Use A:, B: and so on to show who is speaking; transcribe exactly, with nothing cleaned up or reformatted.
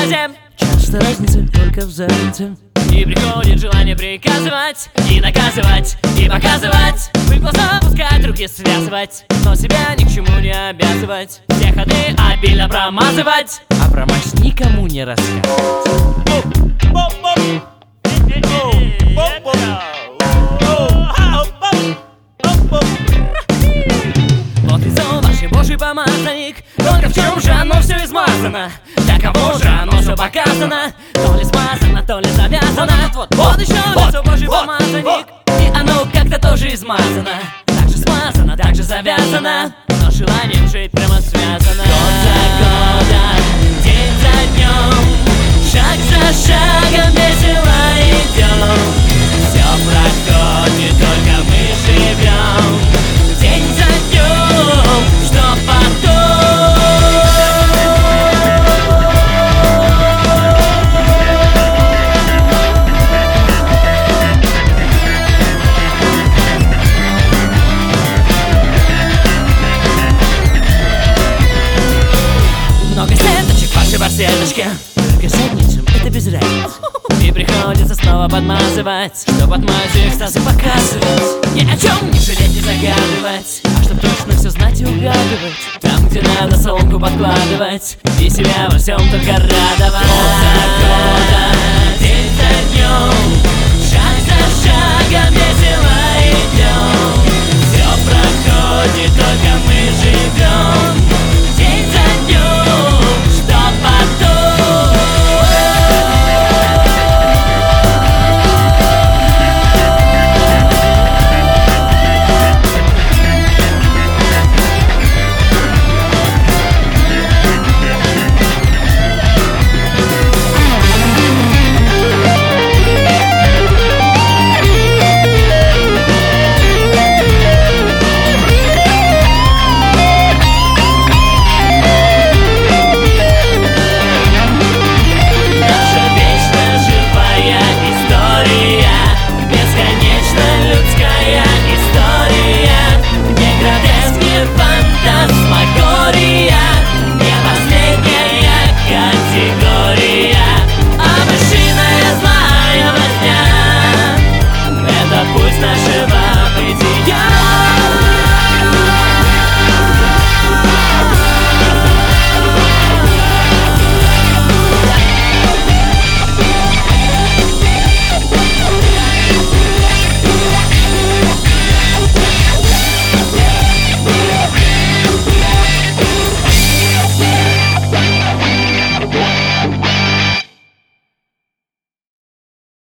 A: связи.
B: Часто разница только в заднице.
A: И приходит желание приказывать и наказывать, и показывать, в их глаза пускать, руки связывать, но себя ни к чему не обязывать, все ходы обильно промазывать,
B: а про мать никому не рассказывать.
A: Вот лицо ваш божий помазанник, только в чем же оно все измазано? Для кого же оно все показано? То ли смазано, то ли завязано. Вот, вот, вот еще лицо божий помазанник, и оно как-то тоже измазано, так же смазано, так же завязано, но желанием жить прямо связано. Год за годом, день за днем, шаг за шагом весело идем. Все проходит, только мы живем. День за днем, что потом? Много сеточек в вашей барсеточке,
B: только задницам это без разницы.
A: И приходится снова подмазывать, чтоб отмазы экстазы показывать, ни о чем не жалеть, не загадывать, а чтоб точно все знать и угадывать, там, где надо, соломку подкладывать и себя во всем только радовать. Год за годом,